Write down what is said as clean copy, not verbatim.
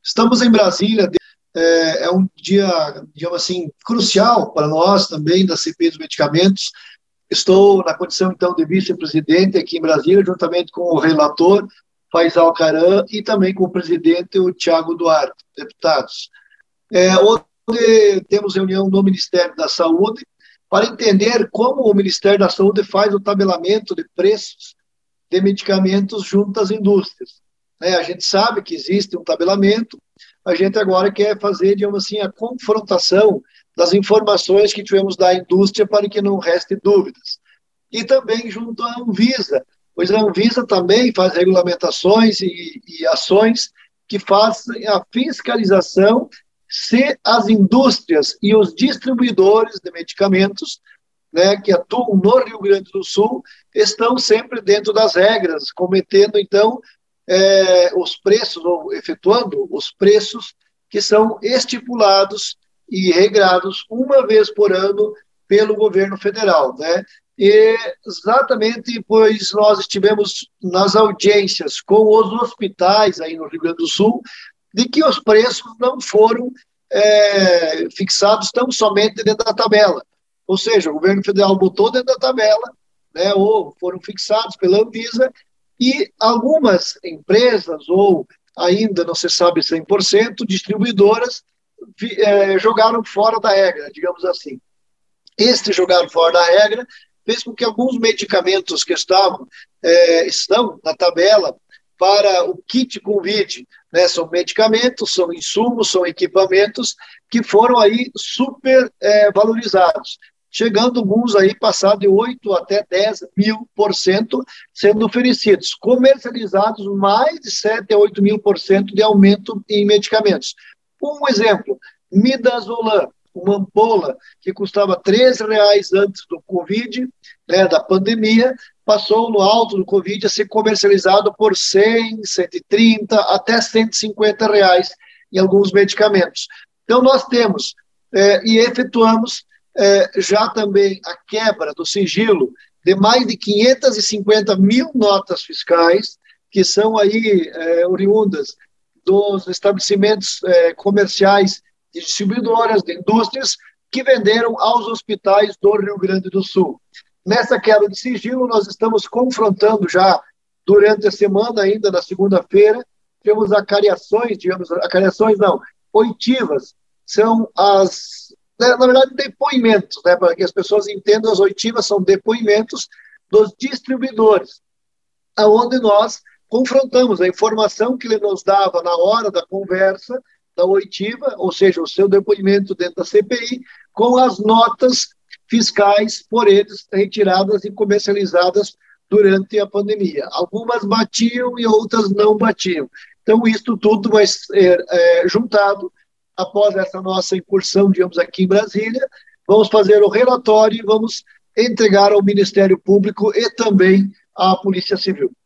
Estamos em Brasília, é um dia, digamos assim, crucial para nós também, da CPI dos medicamentos. Estou na condição, então, de vice-presidente aqui em Brasília, juntamente com o relator, Faisal Caram, e também com o presidente, o Tiago Duarte, deputados. Onde temos reunião no Ministério da Saúde para entender como o Ministério da Saúde faz o tabelamento de preços de medicamentos junto às indústrias. A gente sabe que existe um tabelamento, a gente agora quer fazer, digamos assim, a confrontação das informações que tivemos da indústria para que não reste dúvidas. E também junto à Anvisa, pois a Anvisa também faz regulamentações e ações que fazem a fiscalização se as indústrias e os distribuidores de medicamentos, que atuam no Rio Grande do Sul, estão sempre dentro das regras, cometendo, então, os preços, ou efetuando os preços que são estipulados e regrados uma vez por ano pelo governo federal, E exatamente, pois nós estivemos nas audiências com os hospitais aí no Rio Grande do Sul, de que os preços não foram fixados tão somente dentro da tabela. Ou seja, o governo federal botou dentro da tabela, ou foram fixados pela Anvisa, e algumas empresas, ou ainda não se sabe 100%, distribuidoras, jogaram fora da regra, digamos assim. Este jogar fora da regra fez com que alguns medicamentos que estão na tabela para o kit Covid, são medicamentos, são insumos, são equipamentos que foram aí super valorizados, chegando alguns aí passar de 8 até 10.000% sendo oferecidos, comercializados mais de 7 a 8.000% de aumento em medicamentos. Um exemplo, Midazolam, uma ampola que custava R$13 antes do Covid, da pandemia, passou no alto do Covid a ser comercializado por 100, 130 até R$150 em alguns medicamentos. Então, nós temos e efetuamos já também a quebra do sigilo de mais de 550 mil notas fiscais, que são aí oriundas dos estabelecimentos comerciais de distribuidoras, de indústrias, que venderam aos hospitais do Rio Grande do Sul. Nessa quebra de sigilo, nós estamos confrontando já, durante a semana, ainda na segunda-feira, temos oitivas, são na verdade, depoimentos, para que as pessoas entendam, as oitivas são depoimentos dos distribuidores, onde nós confrontamos a informação que ele nos dava na hora da conversa, da oitiva, ou seja, o seu depoimento dentro da CPI, com as notas fiscais por eles retiradas e comercializadas durante a pandemia. Algumas batiam e outras não batiam. Então, isso tudo vai ser juntado após essa nossa incursão, digamos, aqui em Brasília. Vamos fazer o relatório e vamos entregar ao Ministério Público e também à Polícia Civil.